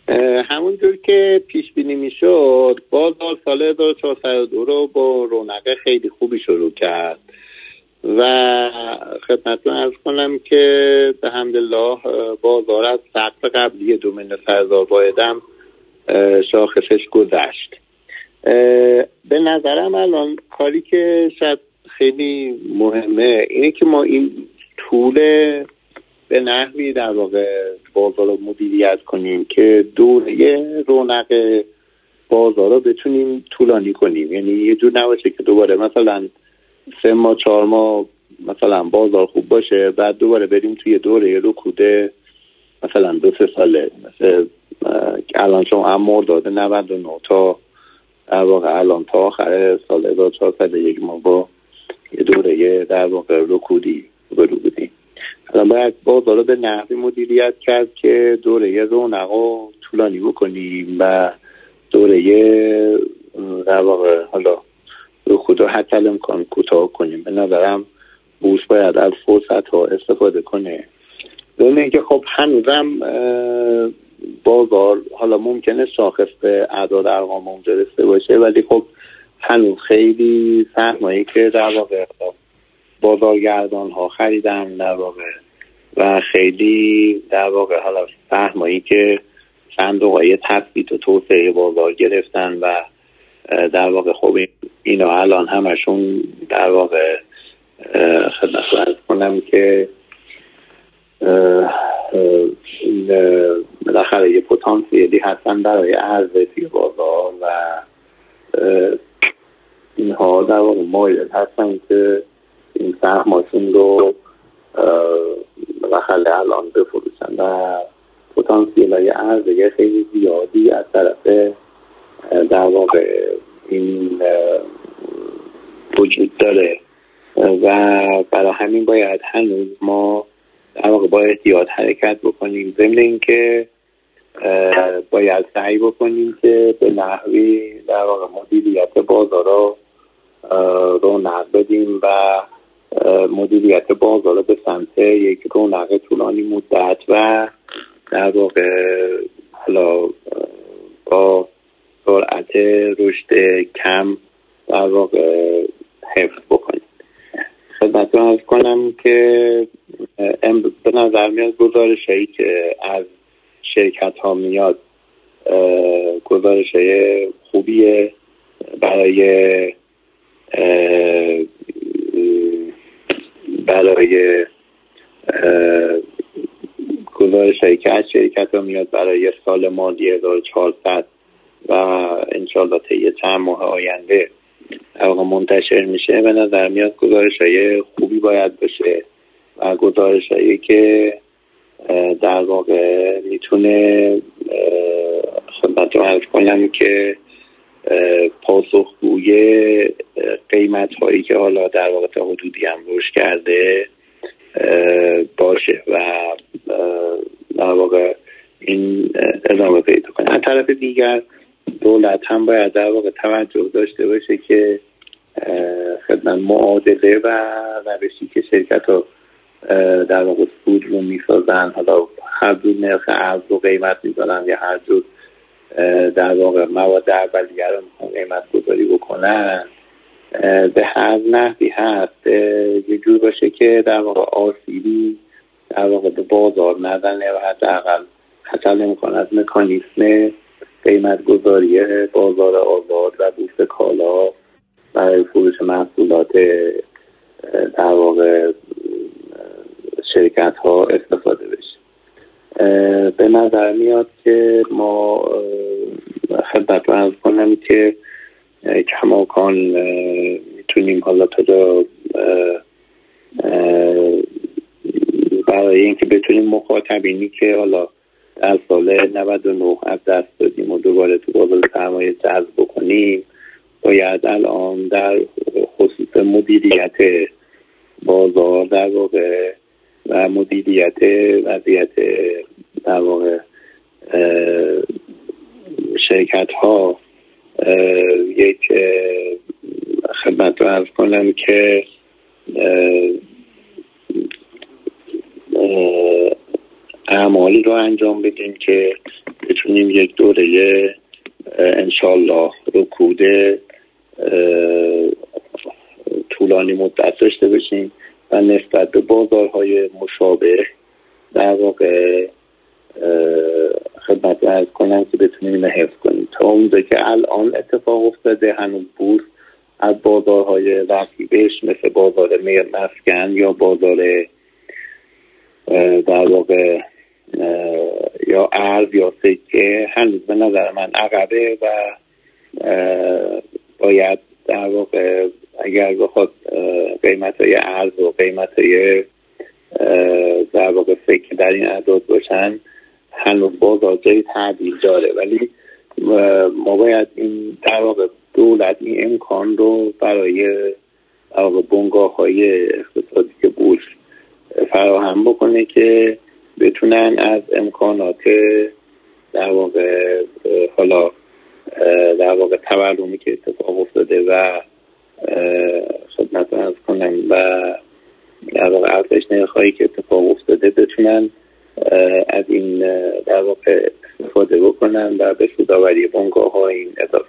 همونجور که پیش بینی میشد بازار سال 1402 رو با رونق خیلی خوبی شروع کرد و خدمتتون عرض کنم که به حمدالله بازار از سقف قبلی 2,000,000 واحدم شاخصش گذشت. به نظرم الان کاری که شاید خیلی مهمه اینه که ما این طول به نحوی در واقع بازار رو مدیریت کنیم که دوره رونق بازار رو بتونیم طولانی کنیم. یعنی یه جور نباشه که دوباره مثلا 3 ماه 4 ماه مثلا بازار خوب باشه بعد دوباره بریم توی دوره رکود مثلا 2-3 ساله، مثل الان شما مرداد 99 تا در واقع الان تا آخر سال 1401 ما با یه دوره در واقع رکودی برو بودیم. الان باید بازار رو به نحوی مدیریت کرد که دوره رونق رو طولانی بکنیم و دوره در واقع حالا رکود رو حتی امکان کوتاه کنیم. به نظرم بورس باید از فرصت ها استفاده کنه. دونه اینکه خب هنوزم بازار حالا ممکنه شاخص به اعداد ارقام اونجا رسیده باشه، ولی خب هنوز خیلی سهمایی که در واقع بازارگردان ها خریدن در واقع و خیلی در واقع حالا سهمایی که صندوق‌های تثبیت و توسعه بازار گرفتن و در واقع خب اینا الان همشون در واقع خدمتتون عرض کنم که بالاخره یه پتانسیلی هستن برای عرضه توی بازار و اینها در واقع مایل هستن که این سهماشون رو بالاخره الان بفروشن و پتانسیل‌های عرضه خیلی زیادی از طرف در واقع این وجود داره و برای همین باید هنوز ما در واقع با احتیاط حرکت بکنیم. ضمن اینکه باید سعی بکنیم که به نحوی در واقع مدیریت بازار رو رونق بدیم و مدیریت بازار به سمت یک رونق طولانی مدت و در واقع حالا با سرعت رشد کم در واقع حفظ بکنیم. خدمتتون عرض کنم که به نظر میاد گزارش‌هایی که از شرکت ها میاد گزارش‌های خوبیه برای گزارش‌هایی که از شرکت ها میاد برای سال مالی 1400 و انشالله طی چند ماه آینده منتشر میشه. به نظر میاد گزارش‌های خوبی باید باشه و گزارش‌هایی که در واقع میتونه خدمتتون عرض کنم که پاسخگوی قیمت‌هایی که حالا در واقع تا حدودی هم رشد کرده باشه و در واقع این ادامه پیدا کنه. از طرف دیگر دولت هم باید در واقع توجه داشته باشه که خدمت معادله و روشی که شرکت‌ها در واقع سود رو میسازن، حالا هر جور نرخ ارز و قیمت میذارن یا هر جور در واقع مواد اولیه رو قیمت گذاری بکنن، به هر نحوی هست یه جور باشه که در واقع آسیبی در واقع به بازار نزنه و حداقل حتی نمی‌کنه از مکانیسم قیمت گذاری بازار آزاد و بورس کالا برای فروش محصولات در واقع شرکت ها استفاده بشه. به نظر میاد که ما خدمت عرض کنم که کماکان میتونیم حالا تا برای اینکه بتونیم مخاطبینی که حالا در سال 99 از دست دادیم و دوباره تو بازار سرمایه جذب بکنیم، باید الان در خصوص مدیریت بازار در واقع و مدیریت وضعیت در واقع شرکت ها یک خدمت رو عرض کنم که اعمال اعمالی رو انجام بدیم که بتونیم یک دوره انشالله رکوده طولانی مدت داشته باشیم و نسبت به بازارهای مشابه در واقع خدمت عرض کنم که بتونیم اینو حفظ کنیم. تا اونجا که الان اتفاق افتاده هنوز بورس از بازارهای رقیبش مثل بازار مسکن یا بازار در واقع یا ارز یا سکه هنوز به نظر من عقبه و باید در واقع اگر بخواد قیمت‌های ارز و قیمت‌های در واقع سکه در این اعداد باشن هنوز بازار جای تعدیل داره، ولی ما باید این در واقع دولت این امکان رو برای در واقع بنگاه‌های اقتصادی که بورس فراهم بکنه که بتونن از امکانات در واقع حالا در واقع تورمی که اتفاق افتاده و خدمت عرض کنم و در واقع ارزش نرخ‌هایی که اتفاق افتاده بتونن از این در واقع استفاده بکنن و به سودآوری بنگاه‌ها این اضافه